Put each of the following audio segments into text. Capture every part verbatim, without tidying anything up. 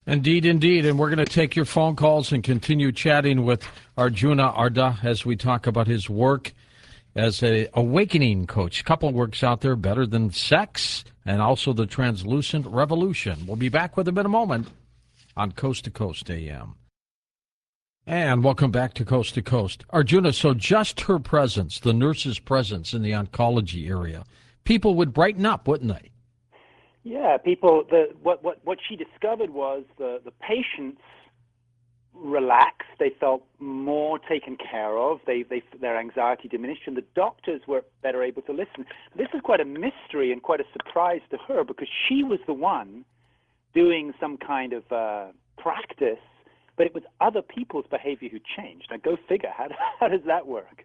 Indeed, indeed. And we're going to take your phone calls and continue chatting with Arjuna Ardha as we talk about his work as a awakening coach. A couple works out there, Better Than Sex, and also The Translucent Revolution. We'll be back with him in a moment on Coast to Coast A M. And welcome back to Coast to Coast. Arjuna, so just her presence, the nurse's presence in the oncology area, people would brighten up, wouldn't they? Yeah, people, the, what, what, what she discovered was the, the patients relaxed, they felt more taken care of, they, they, their anxiety diminished, and the doctors were better able to listen. This is quite a mystery and quite a surprise to her because she was the one doing some kind of uh, practice, but it was other people's behavior who changed. Now, go figure. How, how does that work?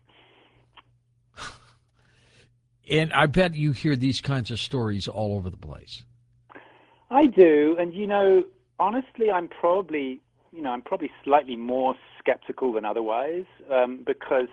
And I bet you hear these kinds of stories all over the place. I do, and you know, honestly, I'm probably, you know, I'm probably slightly more skeptical than otherwise um, because,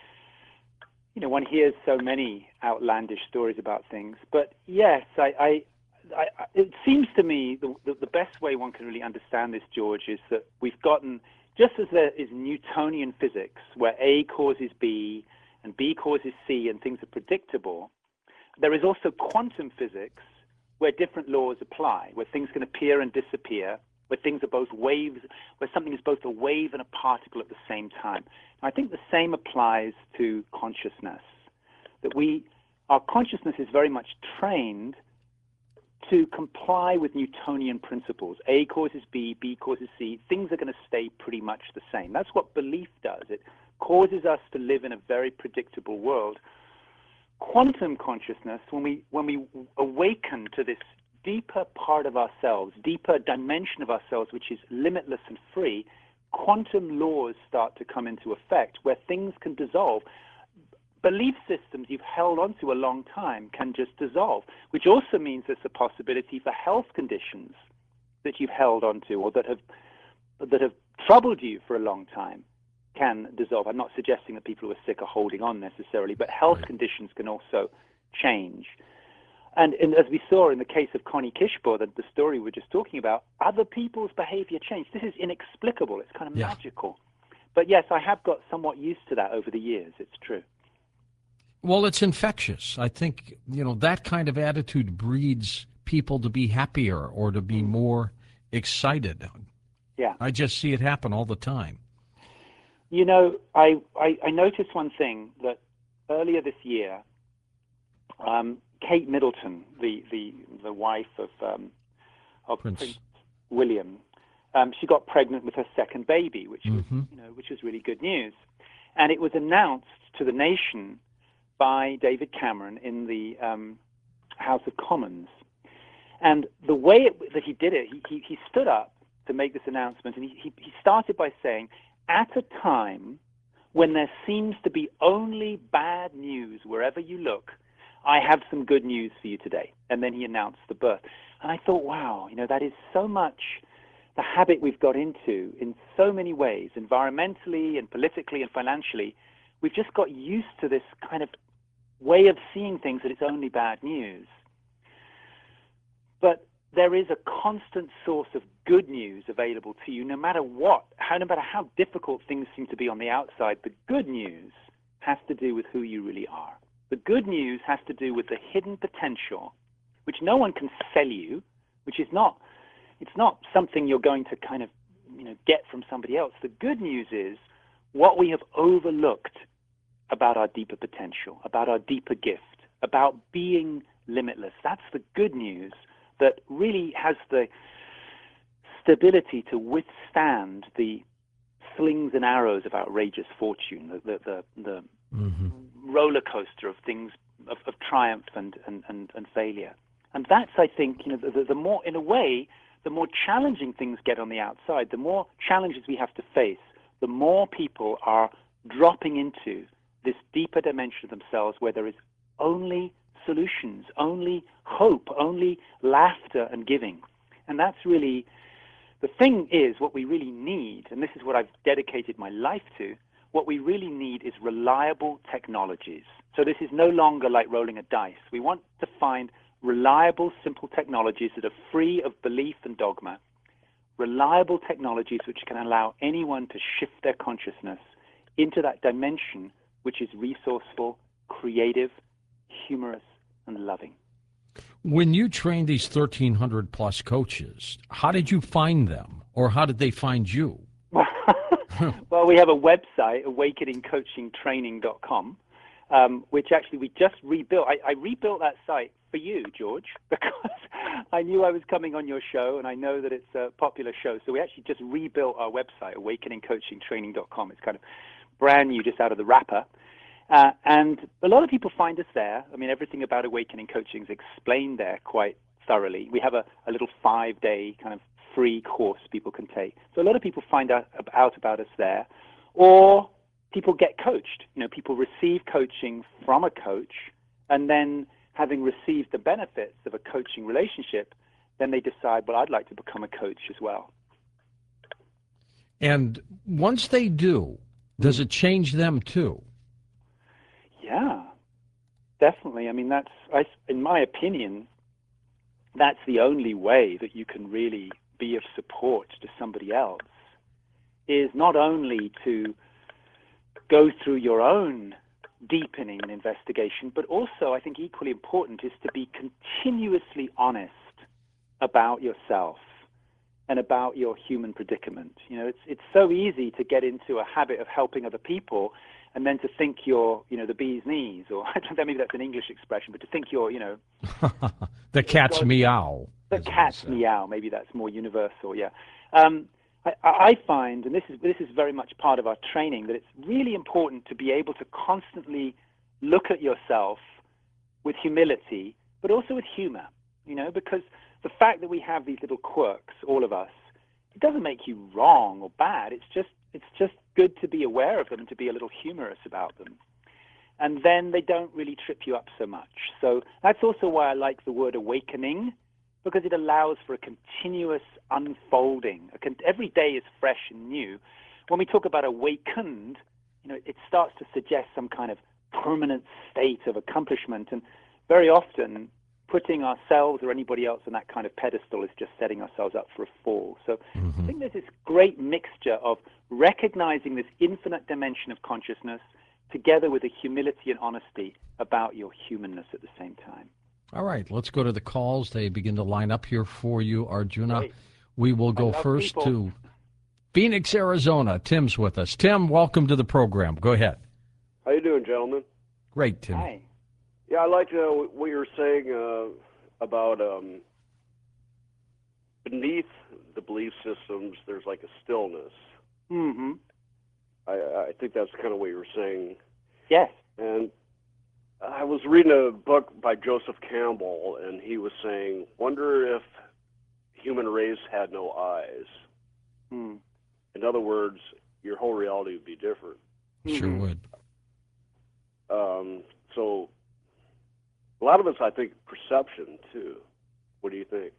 you know, one hears so many outlandish stories about things. But yes, I, I, I it seems to me the, the the best way one can really understand this, George, is that we've gotten, just as there is Newtonian physics where A causes B and B causes C and things are predictable, there is also quantum physics where different laws apply, where things can appear and disappear, where things are both waves, where something is both a wave and a particle at the same time. And I think the same applies to consciousness, that we, our consciousness is very much trained to comply with Newtonian principles. A causes B, B causes C. Things are going to stay pretty much the same. That's what belief does. It causes us to live in a very predictable world. Quantum consciousness, when we when we awaken to this deeper part of ourselves, deeper dimension of ourselves, which is limitless and free, quantum laws start to come into effect where things can dissolve. Belief systems you've held onto a long time can just dissolve, which also means there's a possibility for health conditions that you've held onto or that have that have troubled you for a long time can dissolve. I'm not suggesting that people who are sick are holding on necessarily, but health right. conditions can also change. And, and as we saw in the case of Connie Kishbor, the, the story we were just talking about, other people's behavior changed. This is inexplicable. It's kind of yeah. magical. But yes, I have got somewhat used to that over the years. It's true. Well, it's infectious. I think, you know, that kind of attitude breeds people to be happier or to be more excited. Yeah. I just see it happen all the time. You know, I, I, I noticed one thing, that earlier this year, um, Kate Middleton, the, the, the wife of, um, of Prince. Prince William, um, she got pregnant with her second baby, which mm-hmm. was, you know, which was really good news. And it was announced to the nation by David Cameron in the um, House of Commons. And the way it, that he did it, he, he, he stood up to make this announcement, and he, he, he started by saying, at a time when there seems to be only bad news wherever you look, I have some good news for you today. And then he announced the birth. And I thought, wow, you know, that is so much the habit we've got into in so many ways, environmentally and politically and financially. We've just got used to this kind of way of seeing things that it's only bad news. But there is a constant source of good news available to you, no matter what, how, no matter how difficult things seem to be on the outside. The good news has to do with who you really are. The good news has to do with the hidden potential, which no one can sell you, which is not, it's not something you're going to kind of, you know, get from somebody else. The good news is what we have overlooked about our deeper potential, about our deeper gift, about being limitless. That's the good news that really has the stability to withstand the slings and arrows of outrageous fortune, the the the, the mm-hmm. roller coaster of things of, of triumph and, and, and, and failure. And that's, I think, you know, the, the more, in a way, the more challenging things get on the outside, the more challenges we have to face, the more people are dropping into this deeper dimension of themselves where there is only solutions, only hope, only laughter and giving. And that's really, the thing is, what we really need, and this is what I've dedicated my life to, what we really need is reliable technologies. So this is no longer like rolling a dice. We want to find reliable, simple technologies that are free of belief and dogma, reliable technologies which can allow anyone to shift their consciousness into that dimension which is resourceful, creative, humorous, and loving. When you train these thirteen hundred plus coaches, how did you find them, or how did they find you? Well, we have a website, awakening coaching training dot com, um, which actually we just rebuilt. I, I rebuilt that site for you, George, because I knew I was coming on your show, and I know that it's a popular show. So we actually just rebuilt our website, awakening coaching training dot com. It's kind of brand new, just out of the wrapper. Uh, and a lot of people find us there. I mean, everything about Awakening Coaching is explained there quite thoroughly. We have a, a little five-day kind of free course people can take. So a lot of people find out, out about us there. Or people get coached. You know, people receive coaching from a coach, and then having received the benefits of a coaching relationship, then they decide, well, I'd like to become a coach as well. And once they do, does it change them too? Yeah, definitely. I mean, that's, I, in my opinion, that's the only way that you can really be of support to somebody else, is not only to go through your own deepening and investigation, but also, I think equally important, is to be continuously honest about yourself and about your human predicament. You know, it's it's so easy to get into a habit of helping other people, and then to think you're, you know, the bee's knees, or I don't know, maybe that's an English expression, but to think you're, you know, the cat's God, meow. The cat's meow. Maybe that's more universal. Yeah. Um, I, I find, and this is this is very much part of our training, that it's really important to be able to constantly look at yourself with humility, but also with humor. You know, because the fact that we have these little quirks, all of us, it doesn't make you wrong or bad. It's just it's just good to be aware of them and to be a little humorous about them. And then they don't really trip you up so much. So that's also why I like the word awakening, because it allows for a continuous unfolding. A con- every day is fresh and new. When we talk about awakened, you know, it starts to suggest some kind of permanent state of accomplishment. And very often, putting ourselves or anybody else on that kind of pedestal is just setting ourselves up for a fall. So mm-hmm. I think there's this great mixture of recognizing this infinite dimension of consciousness together with a humility and honesty about your humanness at the same time. All right, let's go to the calls. They begin to line up here for you, Arjuna. Great. We will go first people. to Phoenix, Arizona. Tim's with us. Tim, welcome to the program. Go ahead. How you doing, gentlemen? Great, Tim. Hi. Yeah, I liked uh, what you were saying uh, about um, beneath the belief systems, there's like a stillness. Mm-hmm. I, I think that's kind of what you were saying. Yes. And I was reading a book by Joseph Campbell, and he was saying, wonder if human race had no eyes. Mm. In other words, your whole reality would be different. Sure mm-hmm. would. Um, so a lot of it's, I think, perception, too. What do you think?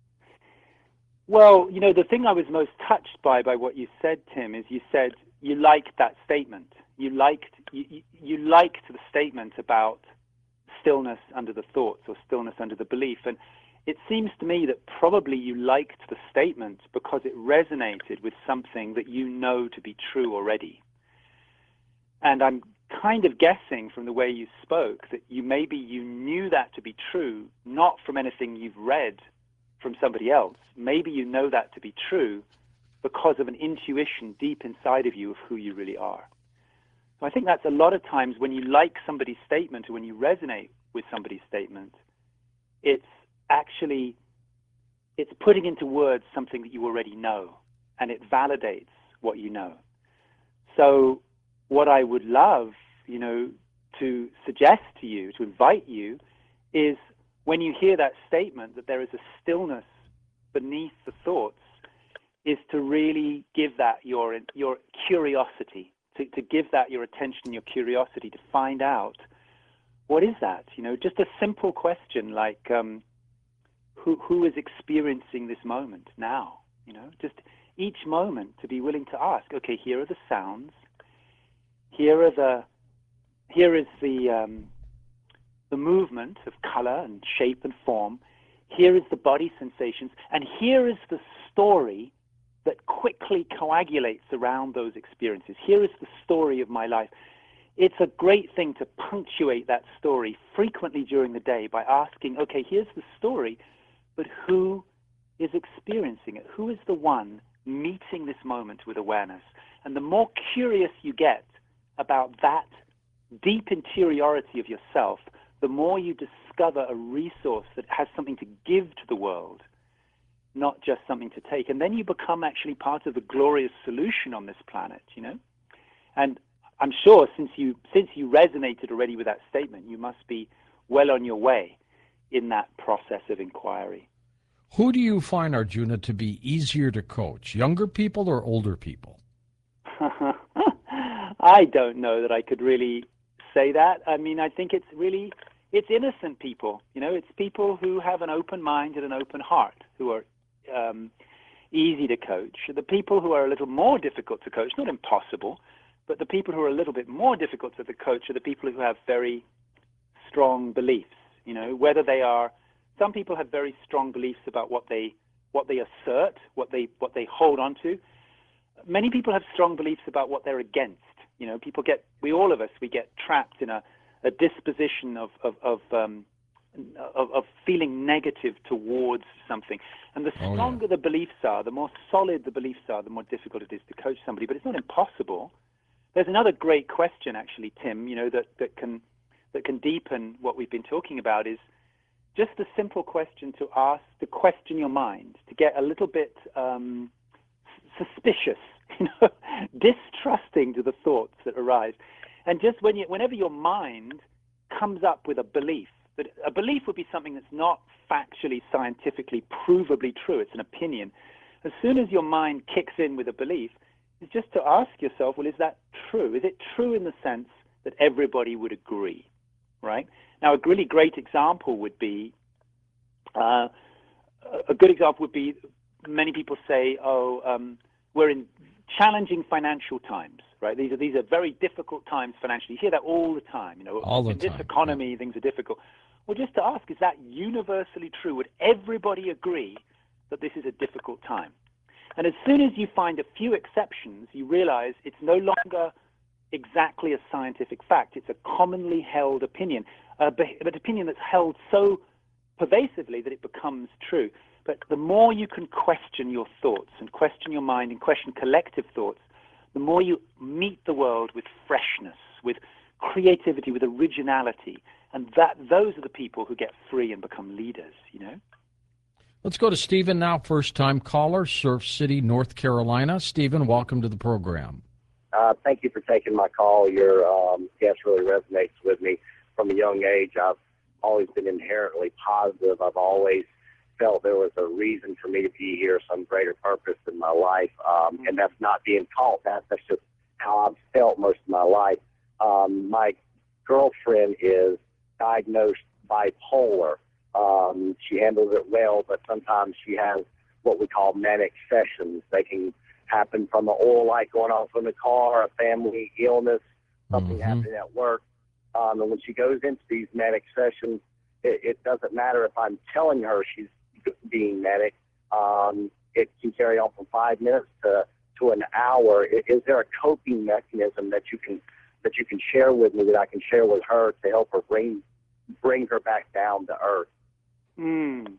Well, you know, the thing I was most touched by by what you said, Tim, is you said you liked that statement. You liked you, you, you liked the statement about stillness under the thoughts or stillness under the belief. And it seems to me that probably you liked the statement because it resonated with something that you know to be true already. And I'm kind of guessing from the way you spoke that you maybe you knew that to be true, not from anything you've read from somebody else. Maybe you know that to be true because of an intuition deep inside of you of who you really are. So I think that's a lot of times when you like somebody's statement or when you resonate with somebody's statement, it's actually, it's putting into words something that you already know, and it validates what you know. So what I would love, you know, to suggest to you, to invite you, is when you hear that statement that there is a stillness beneath the thoughts, is to really give that your your curiosity, to, to give that your attention, your curiosity, to find out what is that. You know, just a simple question like, um, who who is experiencing this moment now? You know, just each moment to be willing to ask. Okay, here are the sounds. Here are the here is the um, the movement of color and shape and form. Here is the body sensations, and here is the story that quickly coagulates around those experiences. Here is the story of my life. It's a great thing to punctuate that story frequently during the day by asking, okay, here's the story, but who is experiencing it? Who is the one meeting this moment with awareness? And the more curious you get about that deep interiority of yourself, the more you discover a resource that has something to give to the world, not just something to take. And then you become actually part of the glorious solution on this planet, you know? And I'm sure since you since you resonated already with that statement, you must be well on your way in that process of inquiry. Who do you find, Arjuna, to be easier to coach, younger people or older people? I don't know that I could really say that. I mean, I think it's really, it's innocent people. You know, it's people who have an open mind and an open heart who are um, easy to coach. The people who are a little more difficult to coach, not impossible, but the people who are a little bit more difficult to the coach are the people who have very strong beliefs. You know, whether they are, some people have very strong beliefs about what they what they assert, what they what they hold on to. Many people have strong beliefs about what they're against. You know, people get, we all of us, we get trapped in a, a disposition of of of, um, of of feeling negative towards something. And the stronger oh, yeah. the beliefs are, the more solid the beliefs are, the more difficult it is to coach somebody. But it's not impossible. There's another great question, actually, Tim, you know, that, that can that can deepen what we've been talking about, is just the simple question to ask, to question your mind, to get a little bit um, suspicious, you know, distrusting to the thoughts that arise. And just when you, whenever your mind comes up with a belief, that a belief would be something that's not factually, scientifically, provably true, it's an opinion. As soon as your mind kicks in with a belief, it's just to ask yourself, well, is that true? Is it true in the sense that everybody would agree, right? Now, a really great example would be, uh, a good example would be, many people say, oh, um, we're in challenging financial times, right? These are these are very difficult times financially. You hear that all the time, you know. All the in this time. economy, yeah. Things are difficult. Well, just to ask, is that universally true? Would everybody agree that this is a difficult time? And as soon as you find a few exceptions, you realize it's no longer exactly a scientific fact. It's a commonly held opinion, uh, but an opinion that's held so pervasively that it becomes true. But the more you can question your thoughts and question your mind and question collective thoughts, the more you meet the world with freshness, with creativity, with originality. And that those are the people who get free and become leaders, you know? Let's go to Stephen now, first-time caller, Surf City, North Carolina. Stephen, welcome to the program. Uh, thank you for taking my call. Your um, guest really resonates with me. From a young age, I've always been inherently positive. I've always felt there was a reason for me to be here, some greater purpose in my life, um, and that's not being taught. That, that's just how I've felt most of my life. Um, my girlfriend is diagnosed bipolar. Um, she handles it well, but sometimes she has what we call manic sessions. They can happen from an oil light going off in the car, a family illness, something mm-hmm. happening at work. Um, and when she goes into these manic sessions, it, it doesn't matter if I'm telling her she's being manic. Um, it can carry on from five minutes to, to an hour. Is, is there a coping mechanism that you can that you can share with me, that I can share with her to help her bring bring her back down to earth? Mm.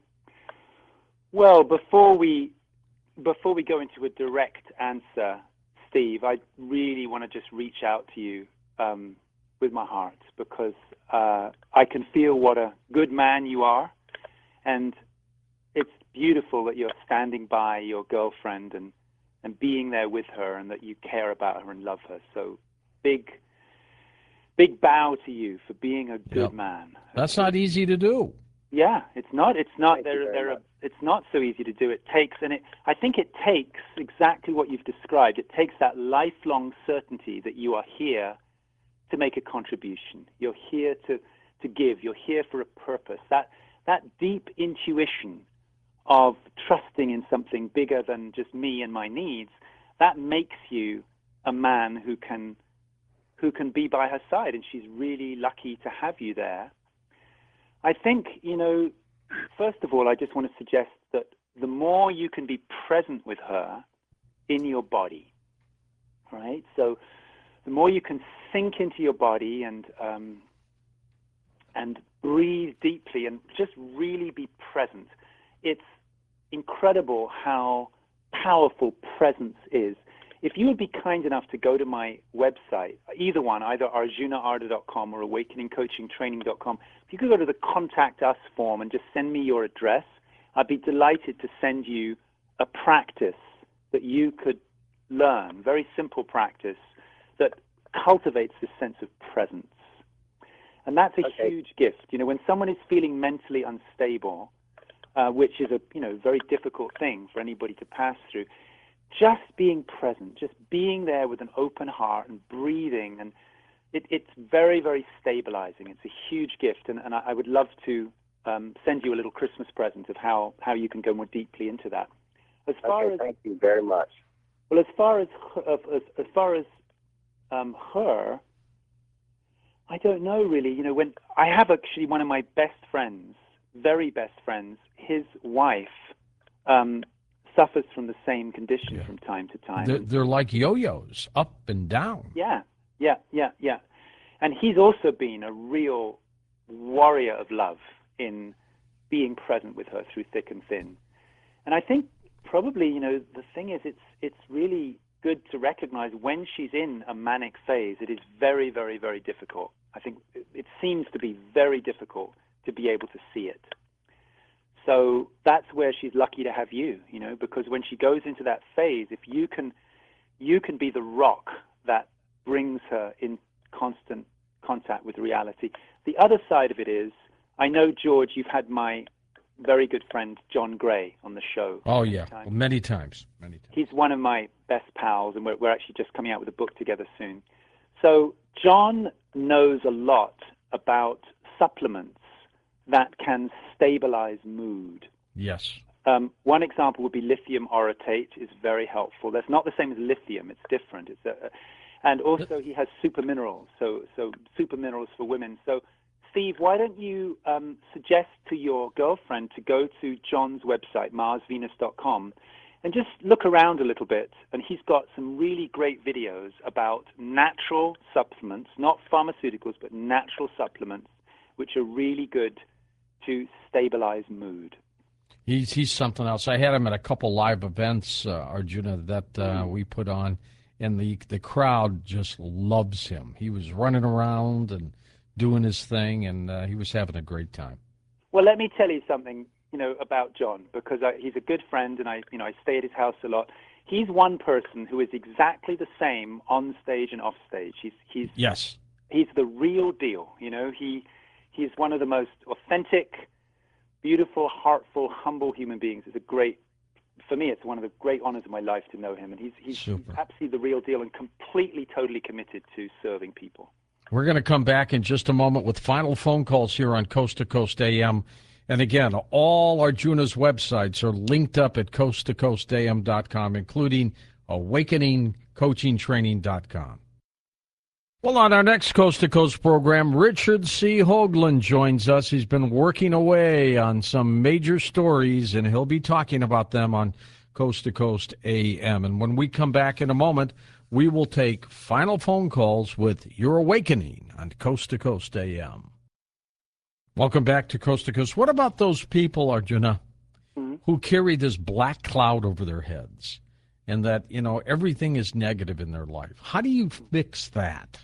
Well, before we before we go into a direct answer, Steve, I really want to just reach out to you um, with my heart, because uh, I can feel what a good man you are, and it's beautiful that you're standing by your girlfriend and, and being there with her, and that you care about her and love her. So big, big bow to you for being a good yep. man. That's not easy to do. Yeah, it's not. It's not. There, there. Are, it's not so easy to do. It takes, and it. I think it takes exactly what you've described. It takes that lifelong certainty that you are here to make a contribution. You're here to to give. You're here for a purpose. That that deep intuition of trusting in something bigger than just me and my needs. That makes you a man who can who can be by her side, and she's really lucky to have you there. I think, you know, first of all, I just want to suggest that the more you can be present with her, in your body, right? So the more you can sink into your body and um, and breathe deeply and just really be present, it's incredible how powerful presence is. If you would be kind enough to go to my website, either one, either arjuna arda dot com or awakening coaching training dot com, if you could go to the Contact Us form and just send me your address, I'd be delighted to send you a practice that you could learn, very simple practice that cultivates this sense of presence. And that's a Okay. huge gift. You know, when someone is feeling mentally unstable, uh, which is a, you know, very difficult thing for anybody to pass through, just being present, just being there with an open heart and breathing, and it, it's very, very stabilizing. It's a huge gift, and, and I, I would love to um, send you a little Christmas present of how, how you can go more deeply into that. As far Okay, as thank you very much. well, as far as as, as far as um, her, I don't know really. You know, when I have actually one of my best friends, very best friends, his wife um, suffers from the same condition Yeah. from time to time. They're, they're like yo-yos, up and down. Yeah, yeah, yeah, yeah. And he's also been a real warrior of love in being present with her through thick and thin. And I think probably, you know, the thing is, it's it's really good to recognize when she's in a manic phase, it is very, very, very difficult. I think it, it seems to be very difficult to be able to see it. So that's where she's lucky to have you, you know, because when she goes into that phase, if you can, you can be the rock that brings her in constant contact with reality. The other side of it is, I know, George, you've had my very good friend John Gray on the show. Oh, many yeah, times. well, many times, many times. He's one of my best pals, and we're, we're actually just coming out with a book together soon. So John knows a lot about supplements that can stabilize mood. Yes. Um, one example would be lithium orotate is very helpful. That's not the same as lithium; it's different. It's a, and also he has super minerals, so so super minerals for women. So Steve, why don't you um, suggest to your girlfriend to go to John's website, mars venus dot com, and just look around a little bit. And he's got some really great videos about natural supplements, not pharmaceuticals, but natural supplements, which are really good to stabilize mood. He's he's something else. I had him at a couple live events, uh, Arjuna, that uh, we put on, and the the crowd just loves him. He was running around and doing his thing, and uh, he was having a great time. Well, let me tell you something, you know, about John, because I, he's a good friend, and I, you know, I stay at his house a lot. He's one person who is exactly the same on stage and off stage. He's he's Yes. he's the real deal. You know, he he's one of the most authentic, beautiful, heartful, humble human beings. It's a great, for me, it's one of the great honors of my life to know him. And he's, he's, he's Super. absolutely the real deal and completely, totally committed to serving people. We're going to come back in just a moment with final phone calls here on Coast to Coast A M. And again, all Arjuna's websites are linked up at coast to coast a m dot com, including awakening coaching training dot com. Well, on our next Coast to Coast program, Richard C. Hoagland joins us. He's been working away on some major stories, and he'll be talking about them on Coast to Coast A M. And when we come back in a moment, we will take final phone calls with Your Awakening on Coast to Coast A M. Welcome back to Coast to Coast. What about those people, Arjuna, Mm-hmm. who carry this black cloud over their heads and that, you know, everything is negative in their life? How do you fix that?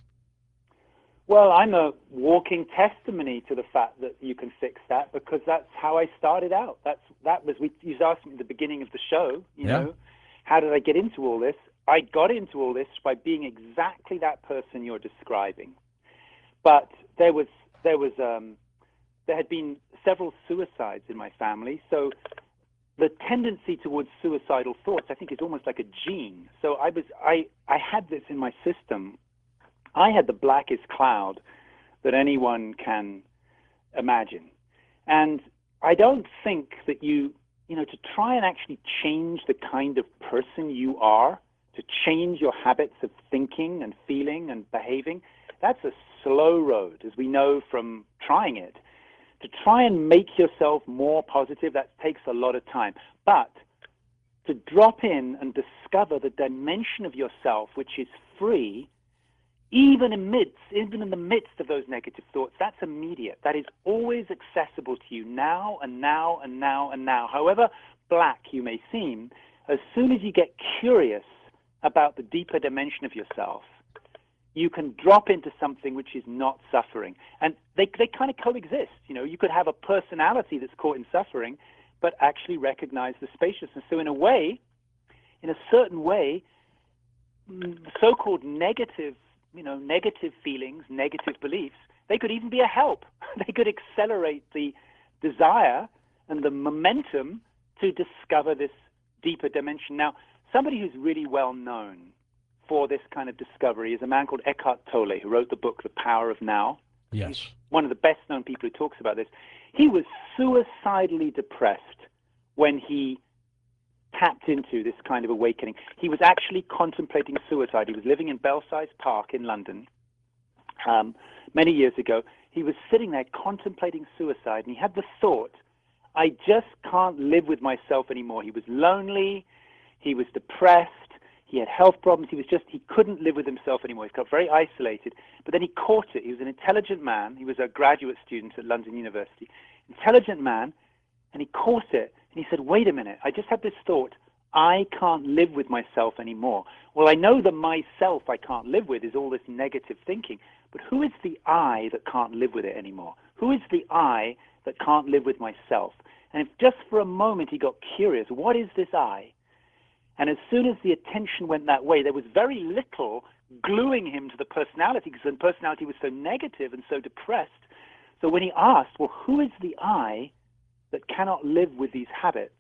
Well, I'm a walking testimony to the fact that you can fix that, because that's how I started out. That's that was we. You asked me at the beginning of the show. You Yeah. know, how did I get into all this? I got into all this by being exactly that person you're describing. But there was there was um, there had been several suicides in my family, so the tendency towards suicidal thoughts, I think, is almost like a gene. So I was I I had this in my system. I had the blackest cloud that anyone can imagine. And I don't think that you, you know, to try and actually change the kind of person you are, to change your habits of thinking and feeling and behaving, that's a slow road, as we know from trying it. To try and make yourself more positive, that takes a lot of time. But to drop in and discover the dimension of yourself which is free, even amidst, even in the midst of those negative thoughts. That's immediate. That is always accessible to you now and now and now and now. However black you may seem, as soon as you get curious about the deeper dimension of yourself, you can drop into something which is not suffering. And they they kind of coexist. You know, you could have a personality that's caught in suffering, but actually recognize the spaciousness. So in a way, in a certain way, so-called negative, you know, negative feelings, negative beliefs, they could even be a help. They could accelerate the desire and the momentum to discover this deeper dimension. Now, somebody who's really well known for this kind of discovery is a man called Eckhart Tolle, who wrote the book The Power of Now. Yes. He's one of the best-known people who talks about this. He was suicidally depressed when he tapped into this kind of awakening. He was actually contemplating suicide. He was living in Belsize Park in London um, many years ago. He was sitting there contemplating suicide, and he had the thought, I just can't live with myself anymore. He was lonely. He was depressed. He had health problems. He was just, he couldn't live with himself anymore. He got very isolated. But then he caught it. He was an intelligent man. He was a graduate student at London University. Intelligent man. And he caught it. And he said, wait a minute. I just had this thought. I can't live with myself anymore. Well, I know the myself I can't live with is all this negative thinking. But who is the I that can't live with it anymore? Who is the I that can't live with myself? And if just for a moment he got curious, what is this I? And as soon as the attention went that way, there was very little gluing him to the personality, because the personality was so negative and so depressed. So when he asked, well, who is the I that cannot live with these habits?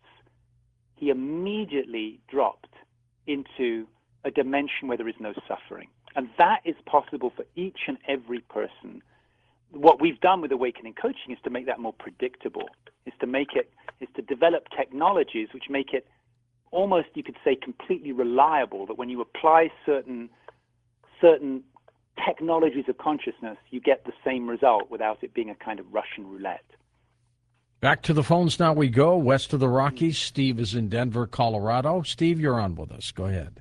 He immediately dropped into a dimension where there is no suffering. And that is possible for each and every person. What we've done with Awakening Coaching is to make that more predictable, is to make it, is to develop technologies which make it almost, you could say, completely reliable, that when you apply certain certain technologies of consciousness, you get the same result without it being a kind of Russian roulette. Back to the phones now we go, west of the Rockies. Steve is in Denver, Colorado. Steve, you're on with us. Go ahead.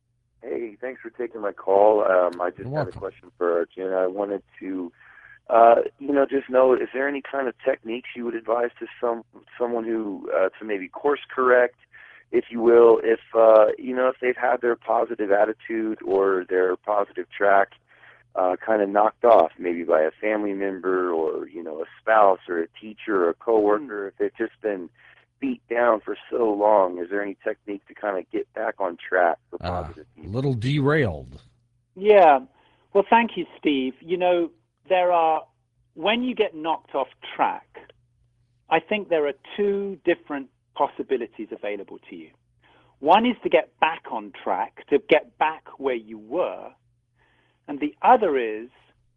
Hey, thanks for taking my call. Um, I just You're had welcome. a question for Arjuna. I wanted to, uh, you know, just know, is there any kind of techniques you would advise to some someone who, uh, to maybe course correct, if you will, if, uh, you know, if they've had their positive attitude or their positive track uh, kind of knocked off, maybe by a family member or, you know, a spouse or a teacher or a coworker, mm. if they've just been beat down for so long, is there any technique to kind of get back on track for positive A uh, little derailed. Yeah. Well, thank you, Steve. You know, there are, when you get knocked off track, I think there are two different possibilities available to you. One is to get back on track, to get back where you were, and the other is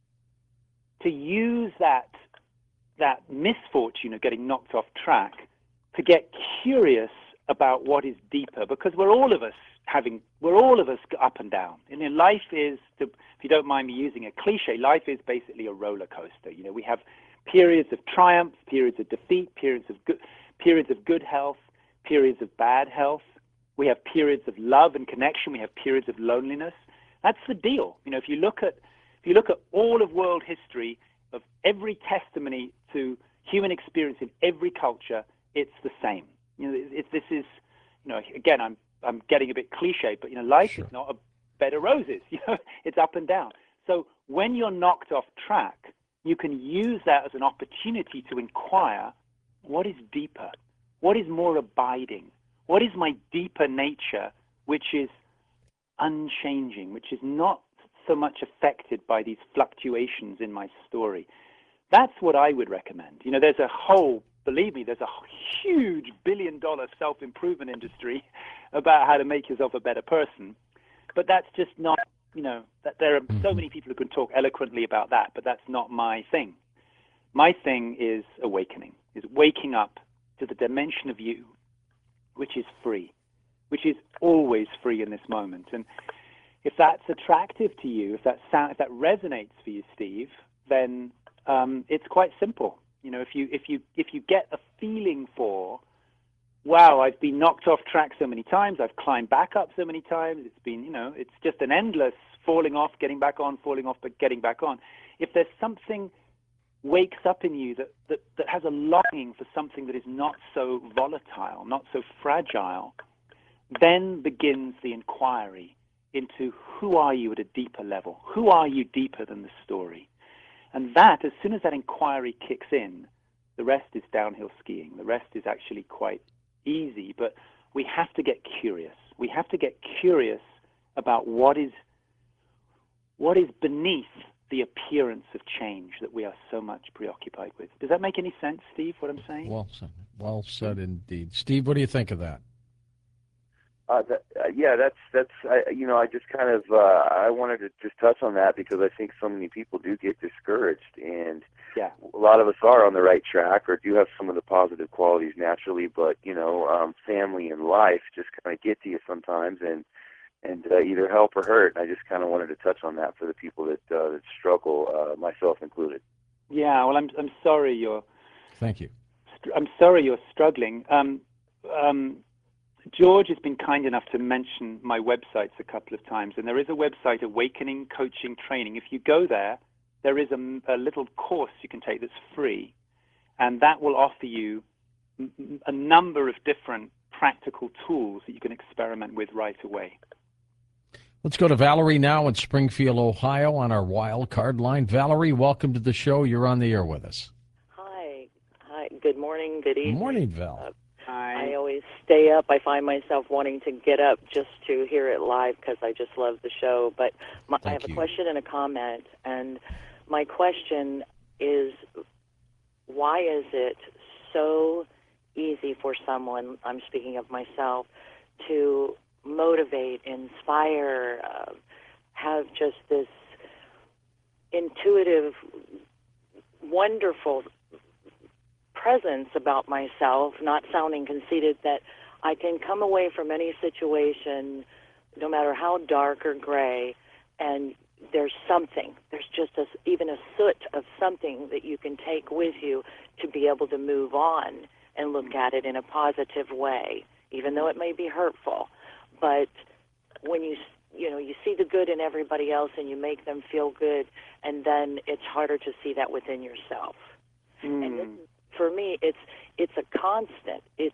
to use that that misfortune of getting knocked off track to get curious about what is deeper, because we're all of us having, we're all of us up and down. And in life is, to, if you don't mind me using a cliche, life is basically a roller coaster. You know, we have periods of triumph, periods of defeat, periods of good, periods of good health, periods of bad health. We have periods of love and connection. We have periods of loneliness. That's the deal. You know, if you look at if you look at all of world history, of every testimony to human experience in every culture, it's the same. You know, it, it, this is, you know, again, I'm I'm getting a bit cliche, but you know, life Sure. is not a bed of roses. You know, it's up and down. So when you're knocked off track, you can use that as an opportunity to inquire, what is deeper? What is more abiding? What is my deeper nature, which is unchanging, which is not so much affected by these fluctuations in my story? That's what I would recommend. You know, there's a whole, believe me, there's a huge billion-dollar self-improvement industry about how to make yourself a better person. But that's just not, you know, that there are so many people who can talk eloquently about that, but that's not my thing. My thing is awakening, is waking up to the dimension of you, which is free, which is always free in this moment. And if that's attractive to you, if that sound, if that resonates for you, Steve, then um, it's quite simple. You know, if you if you if you get a feeling for wow, I've been knocked off track so many times. I've climbed back up so many times. It's been, you know, it's just an endless falling off, getting back on, falling off, but getting back on. If there's something wakes up in you that, that, that has a longing for something that is not so volatile, not so fragile, then begins the inquiry into who are you at a deeper level? Who are you deeper than the story? And that, as soon as that inquiry kicks in, the rest is downhill skiing. The rest is actually quite easy, but we have to get curious. We have to get curious about what is what is beneath the appearance of change that we are so much preoccupied with. Does that make any sense, Steve, what I'm saying? Well said. Well said indeed. Steve, what do you think of that? Uh, that, uh, yeah, that's that's I, you know I just kind of uh, I wanted to just touch on that because I think so many people do get discouraged, and yeah. a lot of us are on the right track or do have some of the positive qualities naturally, but you know um, family and life just kind of get to you sometimes and and uh, either help or hurt. And I just kind of wanted to touch on that for the people that uh, that struggle, uh, myself included. Yeah, well, I'm I'm sorry you're. Thank you. I'm sorry you're struggling. Um, um, George has been kind enough to mention my websites a couple of times, and there is a website, Awakening Coaching Training. If you go there, there is a, a little course you can take that's free, and that will offer you m- a number of different practical tools that you can experiment with right away. Let's go to Valerie now in Springfield, Ohio, on our wild card line. Valerie, welcome to the show. You're on the air with us. Hi. Hi. Good morning. Good evening. Good morning, Val. Uh, Hi. I always stay up. I find myself wanting to get up just to hear it live because I just love the show. But my, I have you. a question and a comment. And my question is, why is it so easy for someone, I'm speaking of myself, to motivate, inspire, uh, have just this intuitive, wonderful presence about myself, not sounding conceited, that I can come away from any situation, no matter how dark or gray, and there's something, there's just a, even a soot of something that you can take with you to be able to move on and look at it in a positive way, even though it may be hurtful. But when you you know you see the good in everybody else and you make them feel good, and then it's harder to see that within yourself. Mm. And this, for me, it's it's a constant. It's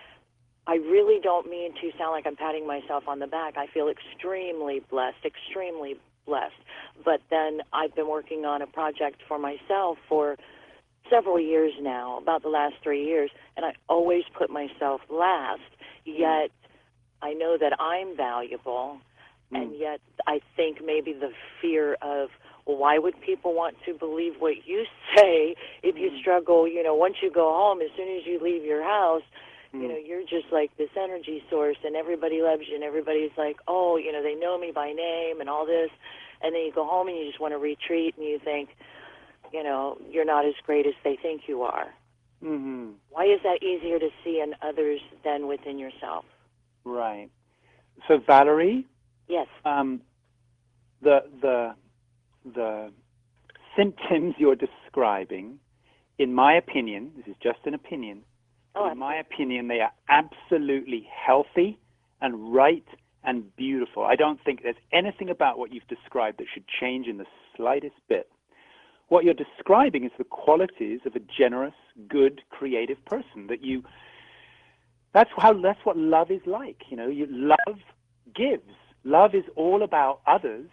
I really don't mean to sound like I'm patting myself on the back. I feel extremely blessed, extremely blessed. But then I've been working on a project for myself for several years now, about the last three years, and I always put myself last, yet I know that I'm valuable, mm. and yet I think maybe the fear of, well, why would people want to believe what you say if you struggle, you know, once you go home, as soon as you leave your house, mm. you know, you're just like this energy source and everybody loves you and everybody's like, oh, you know, they know me by name and all this. And then you go home and you just want to retreat and you think, you know, you're not as great as they think you are. Mm-hmm. Why is that easier to see in others than within yourself? Right. So, Valerie? Yes. Um, the the the symptoms you're describing, in my opinion, this is just an opinion, oh, in my opinion, they are absolutely healthy and right and beautiful. I don't think there's anything about what you've described that should change in the slightest bit. What you're describing is the qualities of a generous, good, creative person. That you, that's how, that's what love is like. You know, you love gives. Love is all about others,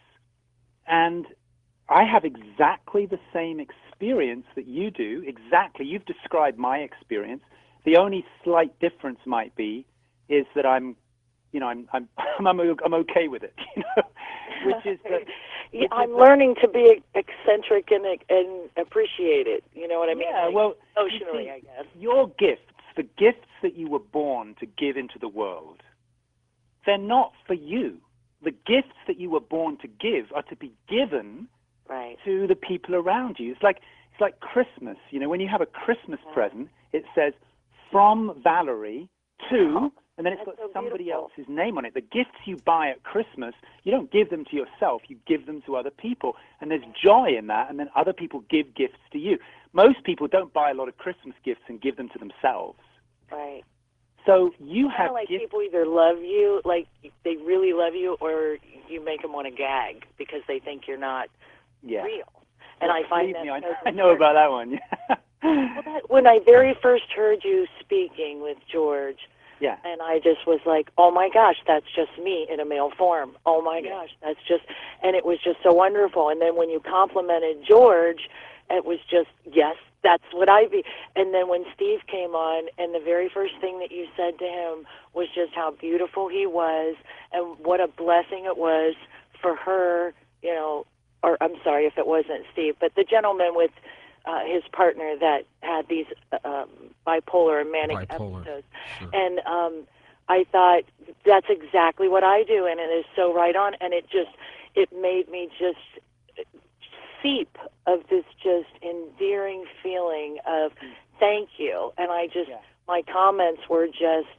and I have exactly the same experience that you do. Exactly, you've described my experience. The only slight difference might be is that I'm, you know, I'm I'm I'm, I'm okay with it. You know, which is that. Yeah, I'm learning to be eccentric and and appreciate it. You know what I mean? Yeah, like, well, emotionally, see, I guess. Your gifts, the gifts that you were born to give into the world, they're not for you. The gifts that you were born to give are to be given right. to the people around you. It's like it's like Christmas. You know, when you have a Christmas yeah. present, it says from Valerie to. And then it's That's got so somebody beautiful. else's name on it. The gifts you buy at Christmas, you don't give them to yourself. You give them to other people. And there's joy in that. And then other people give gifts to you. Most people don't buy a lot of Christmas gifts and give them to themselves. Right. So you Kind have of like gift- people either love you, like they really love you, or you make them want to gag because they think you're not yeah. real. And Well, I find believe that me, I, so I know about that one. Well, that, when I very first heard you speaking with George, yeah. and I just was like, oh my gosh, that's just me in a male form. Oh my Yeah. gosh, that's just, and it was just so wonderful. And then when you complimented George, it was just, yes, that's what I be. And then when Steve came on, and the very first thing that you said to him was just how beautiful he was, and what a blessing it was for her, you know, or I'm sorry if it wasn't Steve, but the gentleman with uh, his partner that had these um, bipolar and manic Bipolar, episodes. sure. And um, I thought, that's exactly what I do, and it is so right on, and it just, it made me just seep of this just endearing feeling of thank you. And I just, Yeah. my comments were just,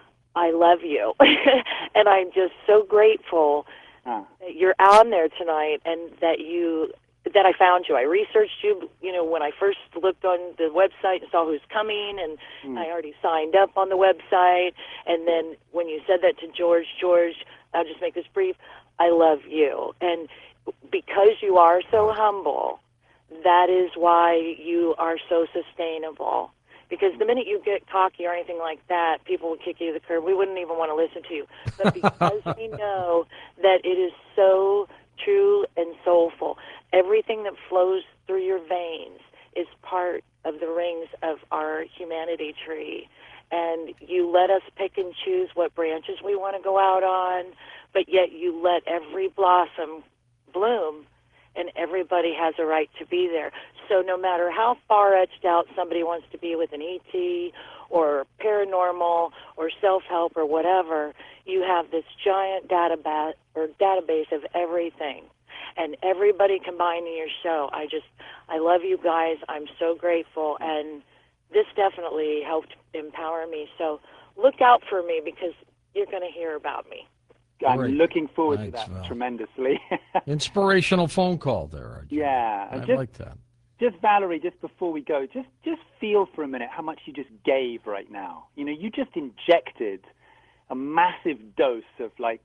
I love you. And I'm just so grateful Ah. that you're on there tonight, and that you that I found you. I researched you, you know, when I first looked on the website and saw who's coming, and Mm. I already signed up on the website. And then when you said that to George, George, I'll just make this brief, I love you. And because you are so humble, that is why you are so sustainable. Because the minute you get cocky or anything like that, people will kick you to the curb. We wouldn't even want to listen to you. But because we know that it is so true and soulful, everything that flows through your veins is part of the rings of our humanity tree. And you let us pick and choose what branches we want to go out on, but yet you let every blossom bloom, and everybody has a right to be there. So no matter how far etched out somebody wants to be with an E T or paranormal or self-help or whatever, you have this giant database or database of everything. And everybody combined in your show. I just, I love you guys. I'm so grateful. And this definitely helped empower me. So look out for me, because you're going to hear about me. I'm Great. looking forward Thanks, to that Val. tremendously. Inspirational phone call there, Arjuna. Yeah, I and just- like that. Just Valerie, just before we go, just just feel for a minute how much you just gave right now. You know, you just injected a massive dose of like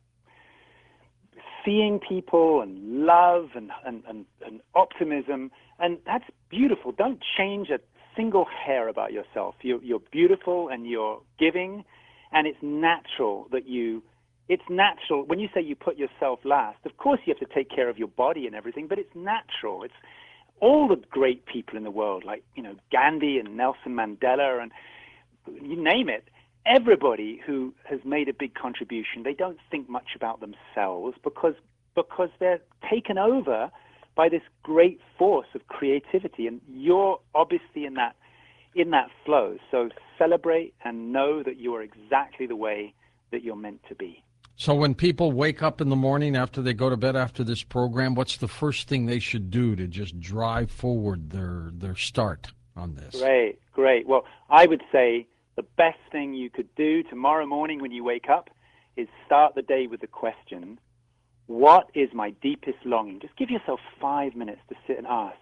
seeing people and love and, and, and, and optimism, and that's beautiful. Don't change a single hair about yourself. You're, you're beautiful and you're giving, and it's natural that you, it's natural. When you say you put yourself last, of course you have to take care of your body and everything, but it's natural. It's all the great people in the world, like, you know, Gandhi and Nelson Mandela and you name it. Everybody who has made a big contribution, they don't think much about themselves because because they're taken over by this great force of creativity, and you're obviously in that in that flow. So celebrate and know that you are exactly the way that you're meant to be. So when people wake up in the morning after they go to bed after this program, what's the first thing they should do to just drive forward their their start on this? Great, great. Well, I would say the best thing you could do tomorrow morning when you wake up is start the day with the question, what is my deepest longing? Just give yourself five minutes to sit and ask,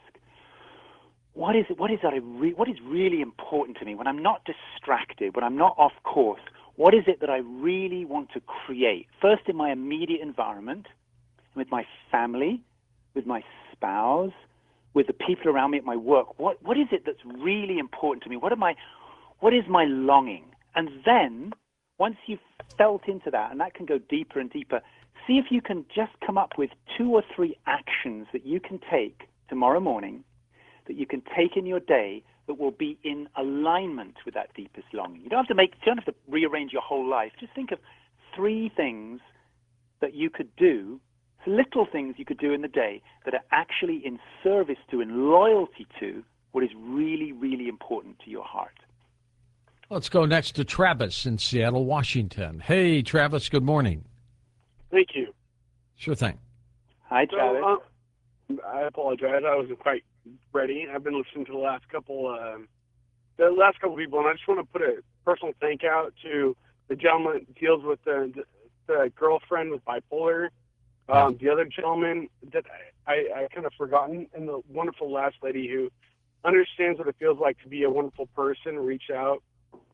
what is it, what is that I re- what is really important to me when I'm not distracted, when I'm not off course? What is it that I really want to create? First, in my immediate environment, with my family, with my spouse, with the people around me at my work. What what is it that's really important to me? What am I? What is my longing? And then, once you've felt into that, and that can go deeper and deeper, see if you can just come up with two or three actions that you can take tomorrow morning, that you can take in your day, that will be in alignment with that deepest longing. You don't have to make, you don't have to rearrange your whole life. Just think of three things that you could do, little things you could do in the day that are actually in service to and loyalty to what is really, really important to your heart. Let's go next to Travis in Seattle, Washington. Hey, Travis, good morning. Thank you. Sure thing. Hi, So, Travis. um, I apologize. I wasn't quite ready. I've been listening to the last couple, um, the last couple people, and I just want to put a personal thank out to the gentleman that deals with the, the, the girlfriend with bipolar. Um, the other gentleman that I, I, I kind of forgotten, and the wonderful last lady who understands what it feels like to be a wonderful person, reach out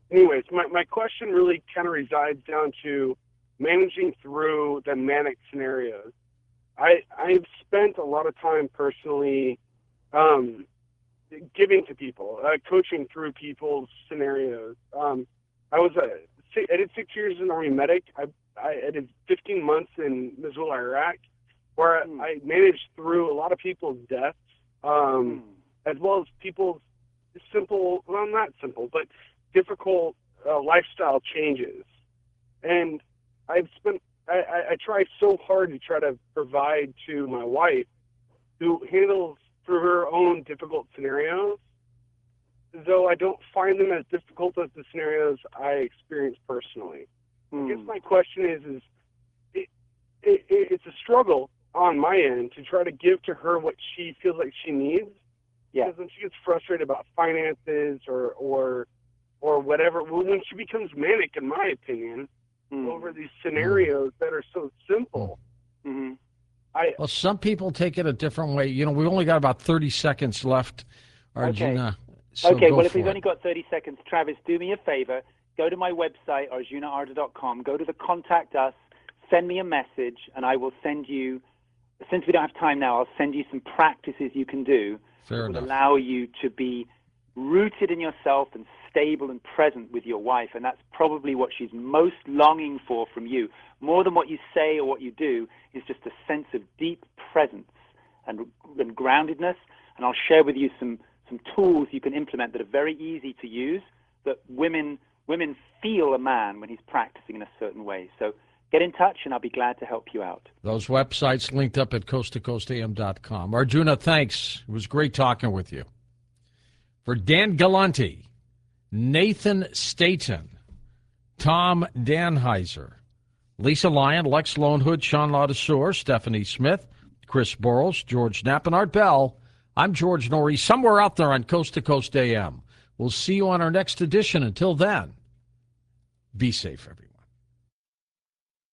anyways, my, my question really kind of resides down to managing through the manic scenarios. I, I've spent a lot of time personally um, giving to people, uh, coaching through people's scenarios. Um, I was a, I did six years as an Army medic. I, I did fifteen months in Missoula, Iraq, where mm. I managed through a lot of people's deaths, um, mm. as well as people's simple, well, not simple, but difficult uh, lifestyle changes. And I've spent, I, I, I try so hard to try to provide to my wife, who handles through her own difficult scenarios, though I don't find them as difficult as the scenarios I experience personally. Mm. I guess my question is, is it, it, it's a struggle on my end to try to give to her what she feels like she needs. Yeah. Because when she gets frustrated about finances or or or whatever, well, when she becomes manic, in my opinion, mm. over these scenarios mm. that are so simple. Mm-hmm. I, well, some people take it a different way. You know, we've only got about thirty seconds left, Arjuna. Okay, so okay well, if we've it. only got thirty seconds, Travis, do me a favor. Go to my website, arjuna arda dot com. Go to the Contact Us. Send me a message, and I will send you, since we don't have time now, I'll send you some practices you can do Fair that enough. will allow you to be rooted in yourself and stable and present with your wife. And that's probably what she's most longing for from you. More than what you say or what you do is just a sense of deep presence and, and groundedness. And I'll share with you some, some tools you can implement that are very easy to use, that women women feel a man when he's practicing in a certain way. So get in touch, and I'll be glad to help you out. Those websites linked up at coast to coast a m dot com. Arjuna, thanks. It was great talking with you. For Dan Galante, Nathan Staten, Tom Danheiser, Lisa Lyon, Lex Lonehood, Sean Ladouceur, Stephanie Smith, Chris Borles, George Knapp, and Art Bell, I'm George Norrie, somewhere out there on Coast to Coast A M. We'll see you on our next edition. Until then, be safe, everyone.